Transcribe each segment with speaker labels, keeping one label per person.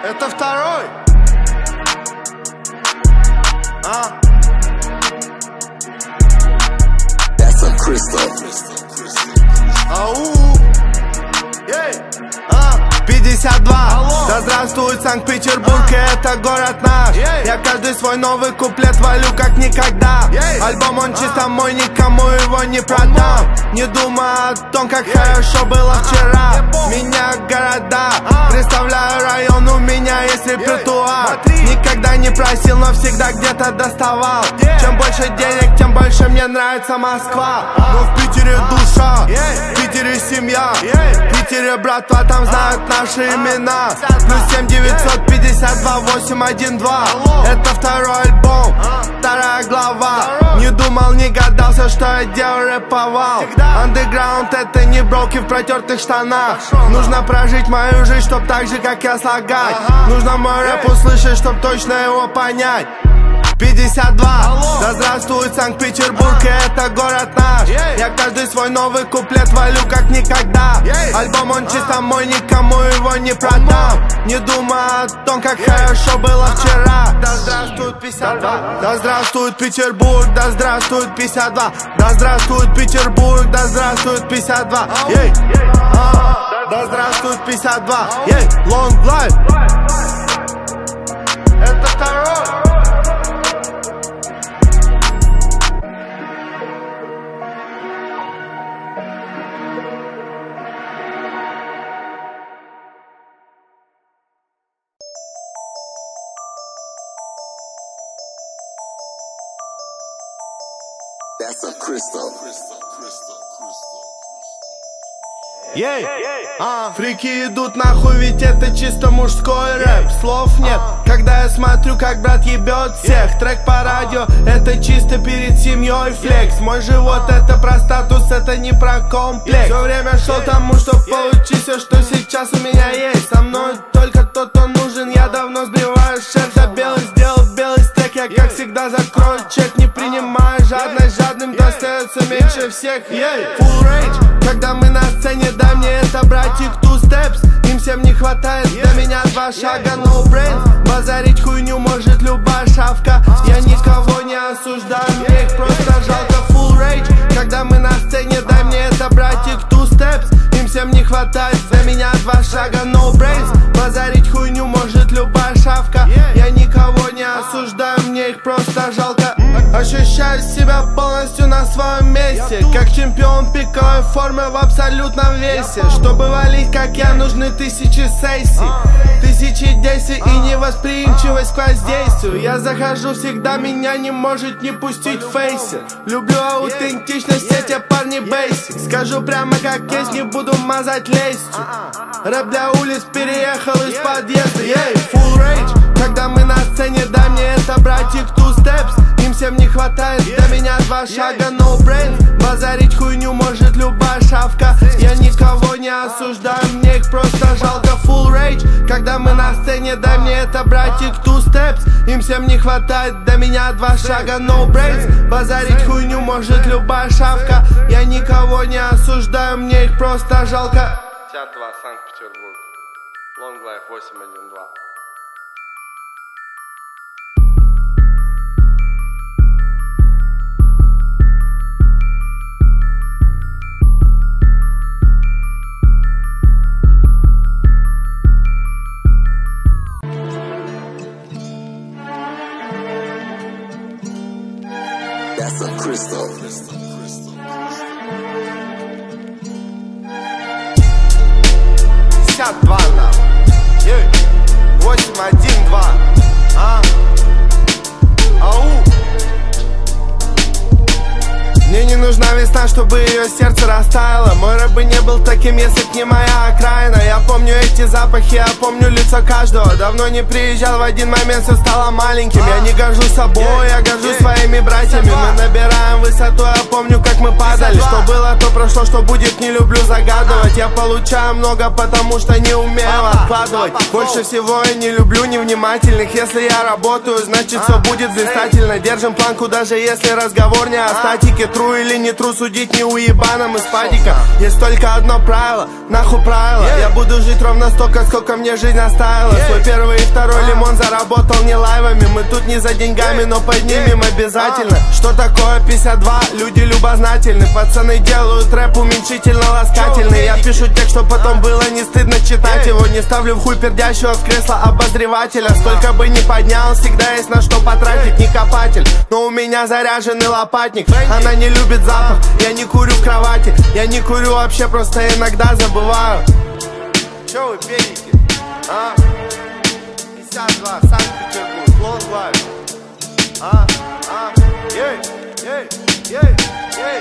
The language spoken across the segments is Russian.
Speaker 1: Это второй.
Speaker 2: That's a crystal.
Speaker 1: Ау. 52. Алло. Да здравствует Санкт-Петербург, и это город наш. Я каждый свой новый куплет валю как никогда. Альбом он чисто мой, никому его не продам. Не думай о том, как хорошо было вчера. Меня города, представляю район, у меня есть репертуар. Никогда не просил, но всегда где-то доставал. Чем больше денег, тем больше мне нравится Москва. Но в Питере душа, в Питере семья, в Питере братва, там знают наши имена. Плюс 7 952 812. Это второй альбом, вторая глава. Не думал, не гадался, что я делал, рэповал. Андеграунд это не броки в протертых штанах. Нужно прожить мою жизнь, чтоб так же, как я слагать. Нужно мой рэп услышать, чтоб точно его понять. 52. Да здравствует Санкт-Петербург, и это город наш. Я каждый свой новый куплет валю как никогда. Альбом он чисто мой, никому его не продам. Не думай о том, как хорошо было вчера. Да здравствует 52. Да здравствует Петербург, да здравствует 52. Да здравствует Петербург, да здравствует 52. Да здравствует 52. Long life. Это второй.
Speaker 2: That's a crystal.
Speaker 1: Фрики идут нахуй, ведь это чисто мужской рэп. Слов нет, когда я смотрю, как брат ебет всех. Трек по радио, это чисто перед семьей флекс. Мой живот это про статус, это не про комплекс. Все время шел тому, что получить все, что сейчас у меня есть. Со мной только тот, кто нужен, я давно сбиваю шеф за белый. Сделал белый стек, я как всегда закрою чек. Не принимаю жадность, жадным достается меньше всех. Full range, когда мы на сцене, дай мне это, братик, two steps. Им всем не хватает, до меня два шага, no brains. Базарить хуйню может любая шавка. Я никого не осуждаю, мне их просто жалко. Full rage, когда мы на сцене, дай мне это, братик, two steps. Им всем не хватает, до меня два шага, no brains. Базарить хуйню может любая шавка. Я никого не осуждаю, мне их просто жалко. Ощущаю себя полностью на своем месте, как чемпион пиковой формы в абсолютном весе. Чтобы валить, как я, нужны тысячи сессий, тысячи действий и невосприимчивость к воздействию. Я захожу всегда, меня не может не пустить в фейсе. Люблю аутентичность, эти парни бейсик. Скажу прямо как есть, не буду мазать лестью. Рэп для улиц переехал из подъезда. Full rage, когда мы на сцене, дай мне это, братик, two steps. Им всем не хватает, до меня два шага, no brains. Базарить хуйню может любая шавка. Я никого не осуждаю, мне их просто жалко. Full rage, когда мы на сцене, дай мне это, братик, two steps. Им всем не хватает, до меня два шага, no brains. Базарить хуйню может любая шавка. Я никого не осуждаю, мне их просто жалко. 52, Санкт-Петербург. Long life 812.
Speaker 2: That's a crystal.
Speaker 1: 52 на 812. Ау. Мне не нужна весна, чтобы ее сердце растаяло. Мой рэп бы не был таким, если б не моя окраина. Я помню эти запахи, я помню лицо каждого. Давно не приезжал, в один момент все стало маленьким. Я не горжусь собой, я горжусь своими братьями. Мы набираем высоту, я помню, как мы падали. Что было, то прошло, что будет, не люблю загадывать. Я получаю много, потому что не умею откладывать. Больше всего я не люблю невнимательных. Если я работаю, значит все будет блистательно. Держим планку, даже если разговор не о статике. Тру или не тру, судить не уебаном из падика. Есть только одно правило, нахуй правило. Я буду жить ровно ровно столько, сколько мне жизнь оставила. Свой первый и второй лимон заработал не лайвами. Мы тут не за деньгами, но поднимем обязательно. Что такое 52? Люди любознательны. Пацаны делают рэп уменьшительно-ласкательный. Я пишу текст, что потом было не стыдно читать его. Не ставлю в хуй пердящего в кресло обозревателя. Сколько бы ни поднял, всегда есть на что потратить. Не копатель, но у меня заряженный лопатник. Она не любит запах, я не курю в кровати. Я не курю вообще, просто иногда забываю. Чё вы педите? 52, Санкт-Петербург, Long Life. Ей, ей, ей, ей.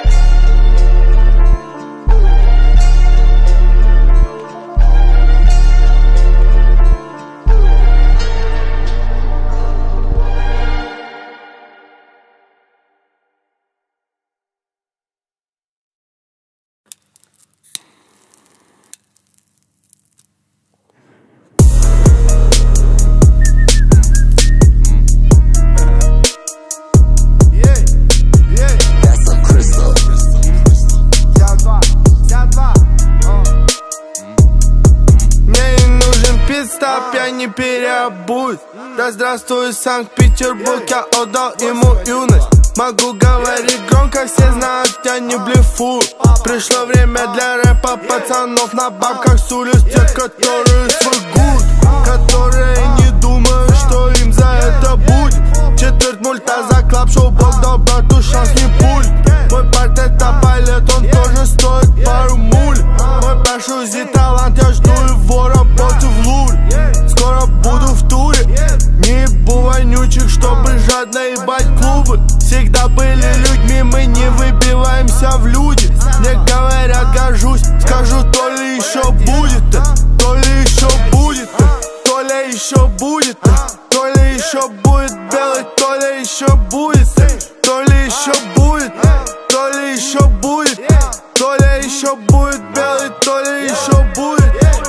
Speaker 1: Я не переобусь. Да здравствует Санкт-Петербург, я отдал ему юность. Могу говорить громко, все знают, я не блефую. Пришло время для рэпа пацанов на бабках с улиц. Те, которые свой гуд, которые не думают, что им за это будет. Четверть мульта за клап-шоу, бог дал брату шанс не пуль. Мой парт это палет, он тоже стоит пару муль. Мой пашузи талант, я жду его работы в луре. Скоро буду в туре, не ебу вонючих, чтобы жадно ебать клубы. Всегда были людьми, мы не выбиваемся в люди. Мне говорят, горжусь, скажу, то ли еще будет, то ли еще будет, то ли еще будет, то ли еще будет белый, то ли еще будет, то ли еще будет, то ли еще будет, то ли еще будет белый, то ли еще будет.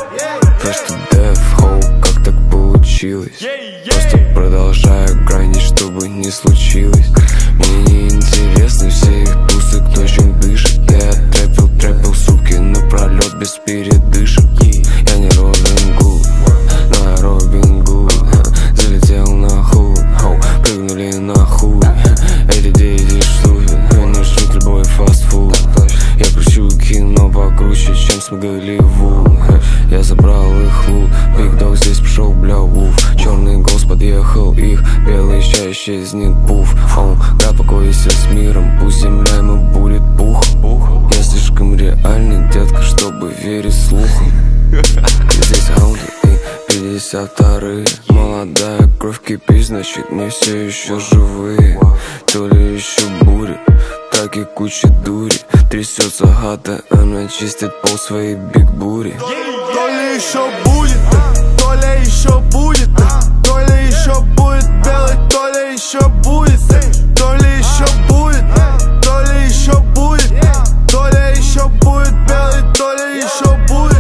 Speaker 3: Просто дэф-хоу, как так получилось? Просто продолжаю гранить, чтобы не случилось. Мне не интересны все их тусы, кто чем дышит. Я трэпил сутки напролет без передышек. Я не Робин Гуд, но я Робин Гуд. Залетел на хуй, прыгнули на хуй. Эти дети шлюхи, они жрут любой фастфуд. Я кручу кино покруче, чем с Голливуд. Я забрал их лут, Big Dog здесь пришел, бля, вуф. Черный голос подъехал, их белый ща исчезнет, пуф. Да, покойся с миром, пусть земля ему будет пух. Я слишком реальный, детка, чтобы верить слухам. Здесь аунты и 52-е. Молодая кровь кипит, значит мы все еще живые. То ли еще буря, так и куча дури. Трясется хата, она чистит пол своей биг-бури.
Speaker 1: То ли еще будет, то ли еще будет, то ли еще будет белый, то ли еще будет, то ли еще будет, то ли еще будет, то ли еще будет белый, то ли еще будет.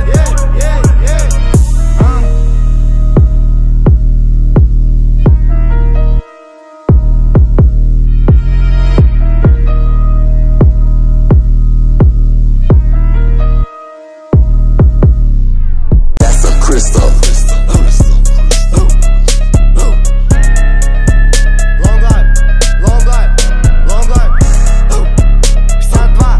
Speaker 2: Crystal.
Speaker 1: Long life, long life, long life. 52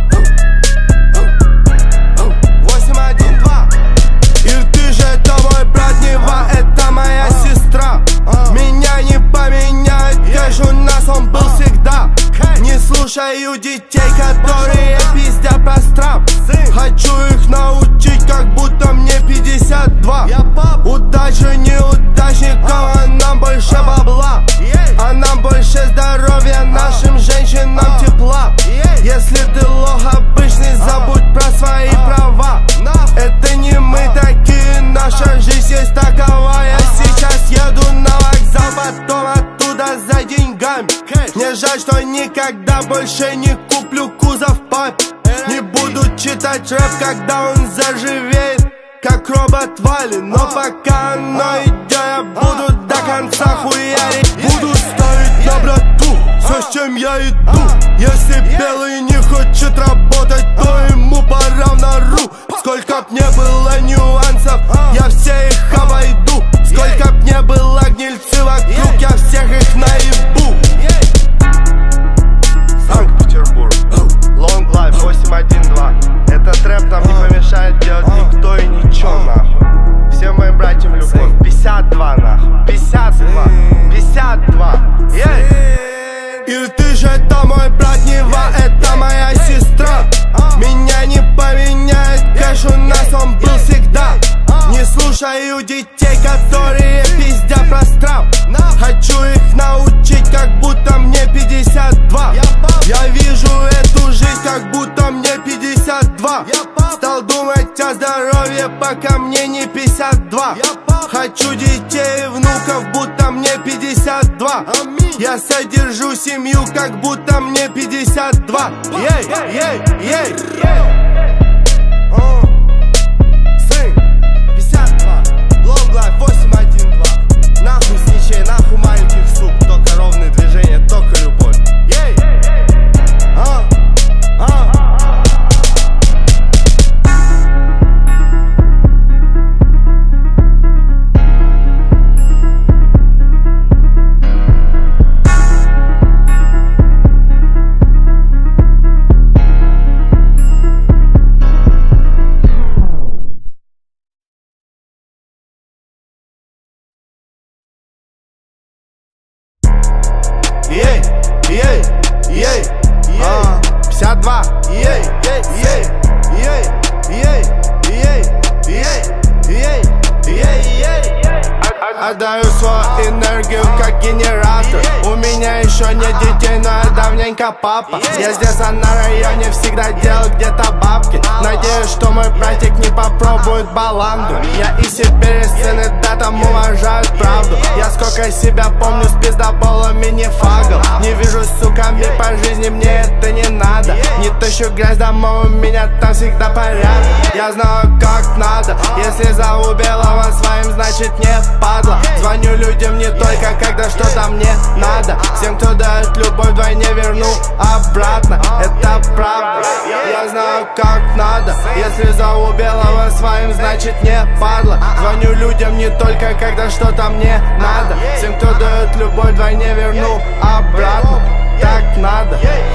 Speaker 1: 812. И ты же это мой брат, Нева, это моя сестра. Меня не поменяет, кэш у нас он был всегда. Не слушаю детей, которые пиздят про страп. Хочу их научить, как будто мне 52. Удача неудачников, а нам больше бабла. А нам больше здоровья, нашим женщинам тепла. Если ты лох обычный, забудь про свои права. Это не мы такие, наша жизнь есть такова. Я сейчас еду на вокзал, потом оттуда за деньгами. Мне жаль, что никогда больше не куплю кузов папе. Не буду читать рэп, когда он заживеет, как робот Вали. Но пока оно идет, я буду до конца хуярить. Буду ставить на брату, все, с чем я иду. Если белый не хочет работать, то ему пора в нору. Сколько б не было нюансов, я все их обойду. Сколько б не было гнильцы вокруг, я всех их наебу. Санкт-Петербург, Long Life 812. Этот рэп нам не помешает делать никто и ничего, нахуй. Всем моим братьям любовь. 52, нахуй. 52, 52. Иртыш, это мой брат, Нева, это моя сестра. Меня не поменяет кэш, у нас он был всегда. Не слушаю детей, которые пиздят про страв. Хочу их научить, как будто мне 52. Я вижу эту жизнь, как будто мне 52. Стал думать о здоровье, пока мне не 52. Хочу детей и внуков, будто мне 52. Я содержу семью, как будто мне 52. Ей. Сын, 52. Long Life 812. Нахуй сничей, нахуй маленьких сук. Только ровные движения, только любовь. Ей. Ей, 52. Отдаю свою энергию как генератор. У меня еще нет детей, но я давненько папа. Я здесь, а на районе всегда делал где-то бабки. Надеюсь, что мой братик не попробует баланду. Я и себе сцены, да, там уважают правду. Я сколько себя помню, с пиздоболами не фагал. Не вижу с суками по жизни, мне это не надо. Не тащу грязь домой, у меня там всегда порядок. Я знаю, как надо. Если зову белого своим, значит не падла. Звоню людям не только, когда что-то мне надо. Всем, кто дает любовь, вдвойне верну обратно. Это правда, я знаю, как надо. Если зову белого своим, значит не падла. Звоню людям не только, когда что-то мне надо. Всем, кто дает любовь, вдвойне верну обратно. Так надо.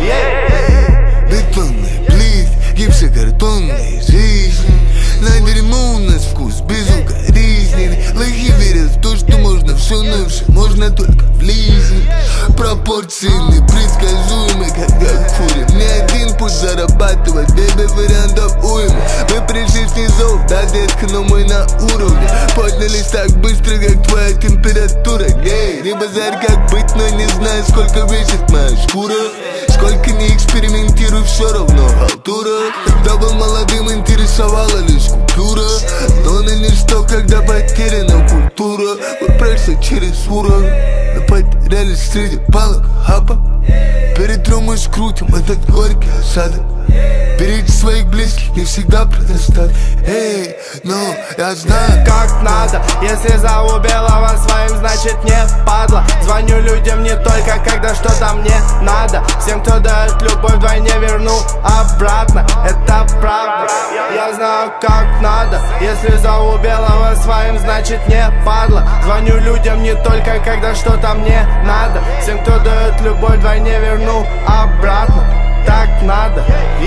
Speaker 4: Бетонная плитка, гипсокартонная жизнь. На дерьмо у нас вкус безукоризненный. Лохи верят в то, что можно все, но все можно только в лизинг. Пропорции непредсказуемы, как фурия. Мне один путь зарабатывать, бебе, вариантов уйма. Мы пришли снизу, да, детка, но мы на уровне. Поднялись так быстро, как твоя температура. Эй, не базарь, как быть, но не знаю, сколько весит моя шкура. Сколько не экспериментирую, все равно халтура. Когда был молодым, интересовала лишь культура. Но на ничто, когда потеряна культура. Мы прошли через уровень, но потерялись среди палок хапа. Перетрем и скрутим этот горький осадок. Беречь своих близких не всегда предостаточно. Эй, но я знаю,
Speaker 1: как надо. Если зову белого своим, значит не падла. Звоню людям не только, когда что-то мне надо. Всем, кто дает любовь, вдвойне верну обратно. Это правда, я знаю, как надо. Если зову белого своим, значит не падла. Звоню людям не только, когда что-то мне надо. Всем, кто дает любовь, вдвойне верну обратно. Так надо.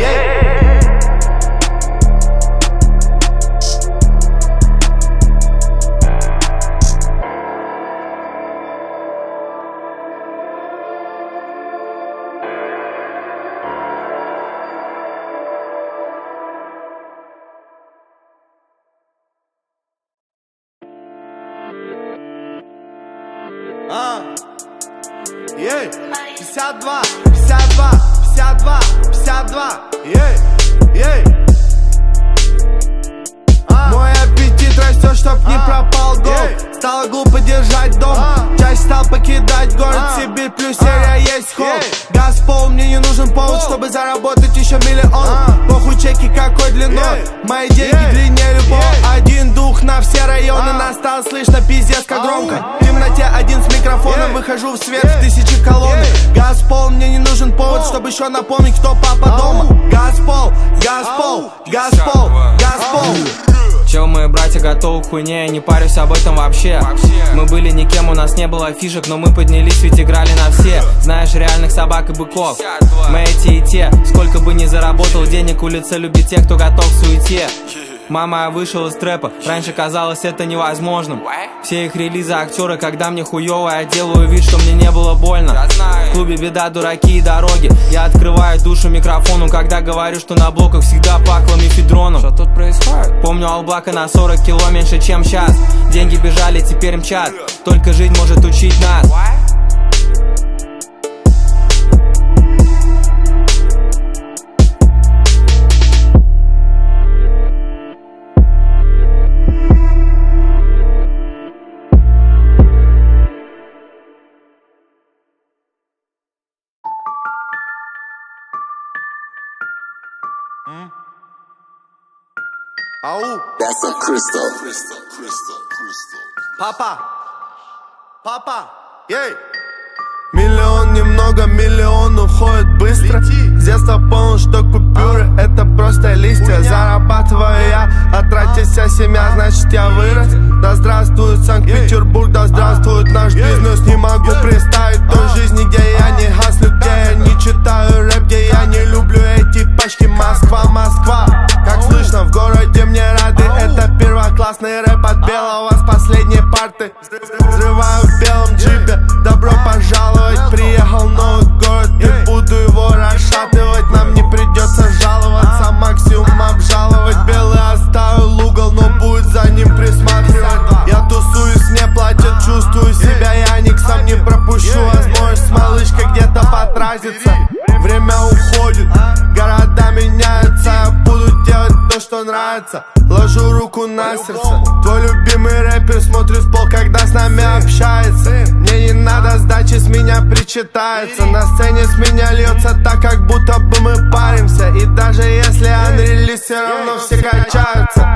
Speaker 1: Ей, 52, 52, 52, 52, ей. Мой аппетит растет, чтоб не пропал год. Стало глупо держать дом, чаще стал покидать город. Сибирь плюс серия есть холод. Газпол, мне не нужен повод, чтобы заработать еще миллион. Похуй чеки какой длиной, мои деньги длиннее любого. Один дух на все районы, нас стало слышно пиздец как громко. В темноте один с микрофоном выхожу в свет в тысячи колонок. Газпол, мне не нужен повод, чтобы еще напомнить, кто папа дома. Газпол, Газпол, Газпол, Газпол.
Speaker 5: Чел, мои братья готовы к хуйне, я не парюсь об этом вообще. Мы были никем, у нас не было фишек, но мы поднялись, ведь играли на все. Знаешь, реальных собак и быков, мы эти и те. Сколько бы ни заработал денег, улица любит тех, кто готов к суете. Мама, я вышел из трэпа, раньше казалось это невозможным. Все их релизы актеры, когда мне хуёво, я делаю вид, что мне не было больно. В клубе беда, дураки и дороги. Я открываю душу микрофону, когда говорю, что на блоках всегда пахло мефедроном. Что тут происходит? Помню Албака на 40 кило меньше, чем сейчас. Деньги бежали, теперь мчат. Только жизнь может учить нас.
Speaker 1: Ау!
Speaker 2: That's a crystal.
Speaker 1: Папа! Папа! Ей! Миллион немного, миллион уходит быстро. С детства понял, что купюры это просто листья. Зарабатываю я, а тратит вся семья, значит я вырос. Да здравствует Санкт-Петербург, да здравствует наш бизнес. Не могу представить той жизни, где я не гаслю, где я не читаю рэп, где я не люблю эти пачки. Москва, Москва, как слышно, в городе мне рады. Это первоклассный рэп от белого с последней парты. Взрываю в белом джипе, добро пожаловать. Приехал в новый город и буду его расшатывать. Нам не придется жаловаться, максимум обжаловать. Белый оставил угол, но будет за ним присматривать. Я тусуюсь, не платят, чувствую себя яниксом. Не пропущу возможность с малышкой где-то потратиться. Время уходит, города меняются. Я буду делать то, что нравится. Ложу руку на сердце. Твой любимый рэпер смотрит в пол, когда с нами общается. Мне не надо сдачи, с меня причитается. На сцене с меня льется так, как будто бы мы паримся. И даже если анрелиз, все равно все качаются.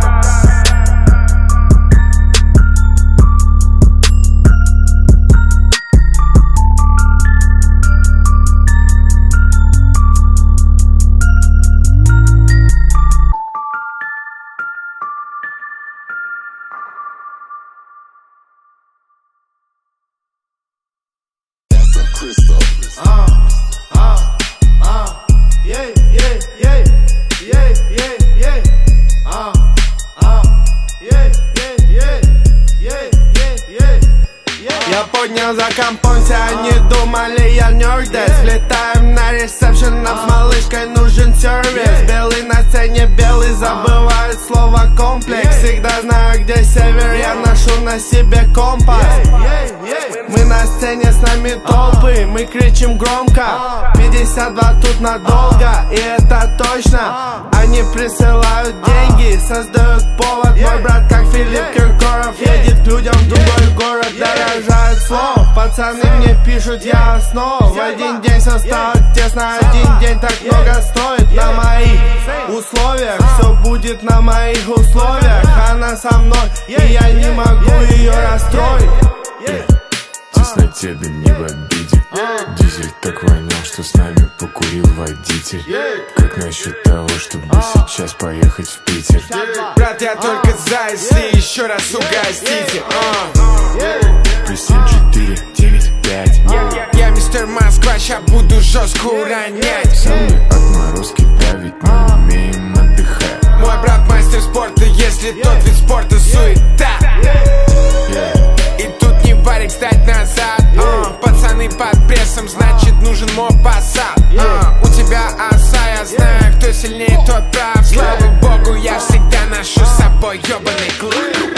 Speaker 1: Я поднял за компом, все они думали, я нёрдец. Влетаем на ресепшн, нам с малышкой нужен сервис. Белый на сцене, белый забывает слово комплекс. Всегда знаю, где север, я ношу на себе компас. Мы на сцене, с нами толпы, мы кричим громко. 52 тут надолго, и это точно. Они присылают деньги, создают повод. Мой брат, как Филипп Киркоров, едет к людям в другой город, дорожает слов. Пацаны мне пишут, я снова. В один день все стало тесно, один день так много стоит. На моих условиях, все будет на моих условиях. Она со мной, и я не могу ее расстроить.
Speaker 6: В тесноте, да не в обиде. Дизель так вонял, что с нами покурил водитель. Как насчет того, чтобы сейчас поехать в Питер?
Speaker 1: Брат, я только за, если еще раз угостите.
Speaker 6: Плюс 7-4-9-5.
Speaker 1: Я мистер Москва, ща буду жестко уронять.
Speaker 6: Самые отморозки давить, мы умеем отдыхать.
Speaker 1: Мой брат мастер спорта, если тот вид спорта суета. И тут не варик, стать назад. Пацаны под прессом, значит нужен мопасад. У тебя оса, я знаю, кто сильнее, тот прав. Слава богу, я всегда ношу с собой ёбаный клуб.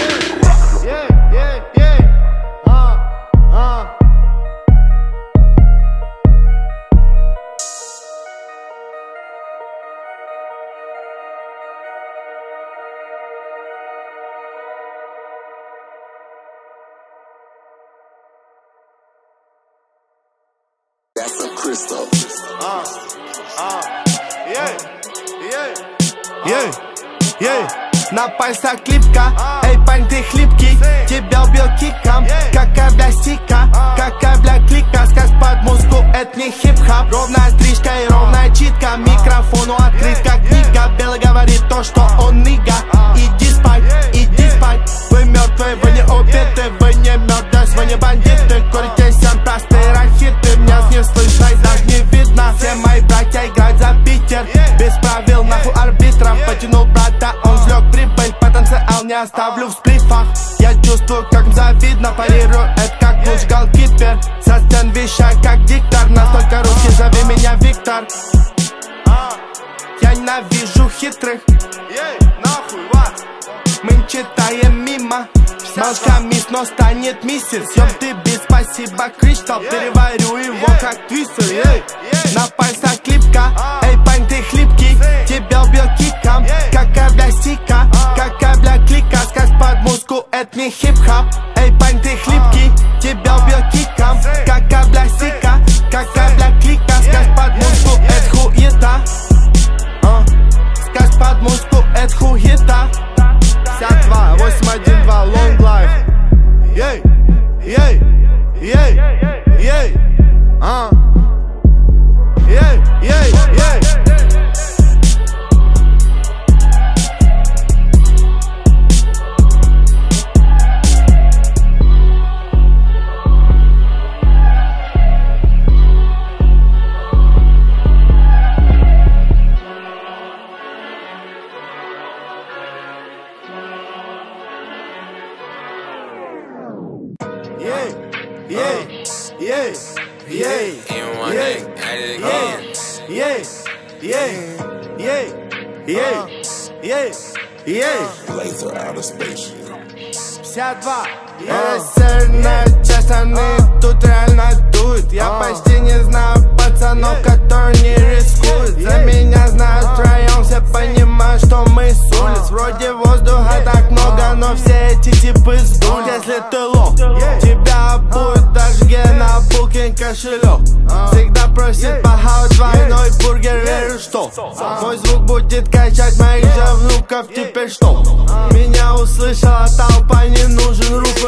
Speaker 2: That's a crystal.
Speaker 1: На пальцах клипка, эй, парень, ты хлипкий. Тебя убил киком, как бля стика, как бля убиты, вы не мёртвы, вы не бандиты. Курите 7 простые рахиты, меня не слышать, даже не видно. Все мои братья играют за Питер, без правил, нахуй арбитров. Потянул брата, он взлёг прибыль, потенциал не оставлю в сплифах. Я чувствую, как завидно, парирую это как луч голкипер. Со стен вещаю, как диктор, настолько русский, зови меня Виктор. Я ненавижу хитрых, нахуй вас. Мы читаем мимо, малышка мисс, но станет миссис. Ёб ты бит, спасибо, Кристалл, переварю его как твистер. На пальцах клипка, эй, пань, ты хлипкий, тебя убьет киком, какая бля сика, какая бля клика. Скажешь под музыку, это не хип-хоп. Эй, пань, ты хлипкий, тебя убьет киком, какая бля сика, какая бля клика. Скажешь под музыку, это хуета. Скажешь под музыку, это хуета. 52, 812, long life. Ей, ей, ей, ей. Ей, ей, ей.
Speaker 2: Laser out of space.
Speaker 1: 52. Я северная часть страны, тут реально дует. Я почти не знаю пацанов, которые не рискуют. За меня знают втроем, все понимают, что мы с улиц. Вроде воздуха так много, но все эти типы сдуль. Если ты лох, тебя будет даже на букинг кошелек. Всегда просит похавать двойной бургер, верю, что мой звук будет качать моих же внуков. Теперь что? Меня услышала толпа, не нужен рупор.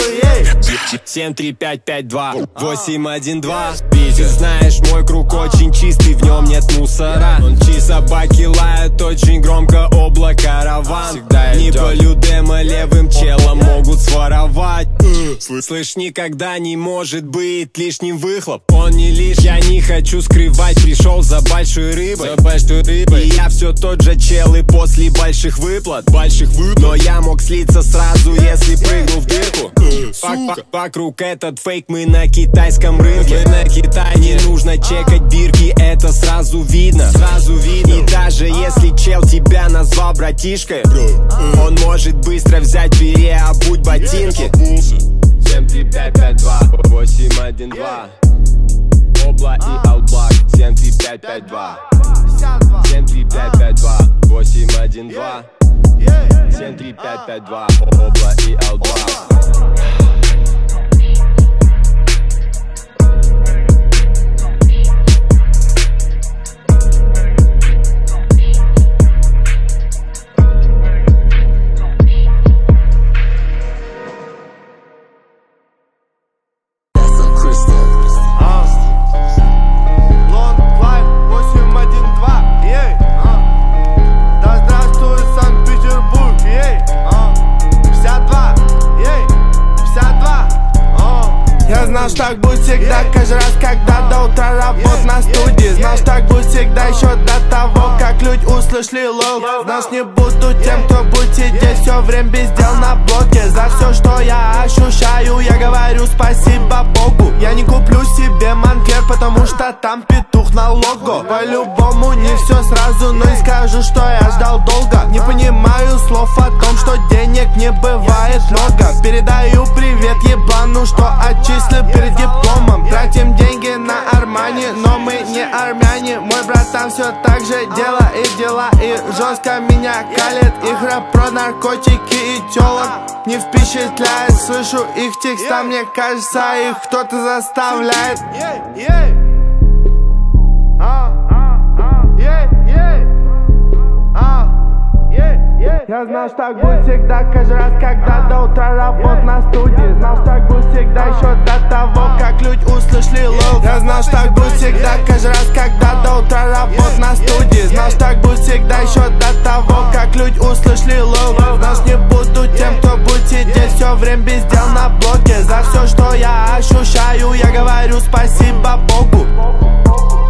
Speaker 7: 73552-812. Видишь, знаешь, мой круг очень чистый, в нем нет мусора. Собаки лают очень громко, облако раван. Не полюдема левым челом могут своровать. Слышь, никогда не может быть лишним выхлоп. Он не лишь, я не хочу скрывать. Пришел за большой рыбой, И я все тот же чел и после больших выплат. Но я мог слиться сразу, если прыгнул в дырку. Вокруг этот фейк, мы на китайском рынке. На Китай не нужно чекать бирки, это сразу видно. И даже если чел тебя назвал братишкой, он может быстро взять, переобуть ботинки. 73552-812. Обла и Outblock. 73552. 73552-812. 73552. Обла и Outblock.
Speaker 1: Знал, что так будет всегда, каждый раз, когда до утра работ на студии. Знал, что так будет всегда, еще до того, как люди услышали лол. Знал, что не буду тем, кто будет сидеть все время без дел на блоке. За все, что я ощущаю, я говорю спасибо Богу. Я не куплю себе Монклер, потому что там петух на лого. По-любому не все сразу, но не скажу, что я ждал долго. Не понимаю слов о том, что денег не бывает много. Передаю привет еблану, что отчислил перед дипломом. Тратим деньги на Армани, но мы не армяне. Мой братан все так же дела и дела, и жестко меня калит. Их рэп про наркотики и телок не впечатляет. Слышу их текста, мне кажется, их кто-то заставляет. Я знал, что так будет всегда, каждый раз, когда до утра работ на студии. Знал, что так будет всегда, еще до того, как люди услышали лол. Я знал, что так будет всегда, каждый раз, когда до утра работ на студии. Знал, что так будет всегда, еще до того, как люди услышали лол. Знал, что не буду тем, кто будет сидеть все время без раздел на блоке. За все, что я ощущаю, я говорю спасибо Богу.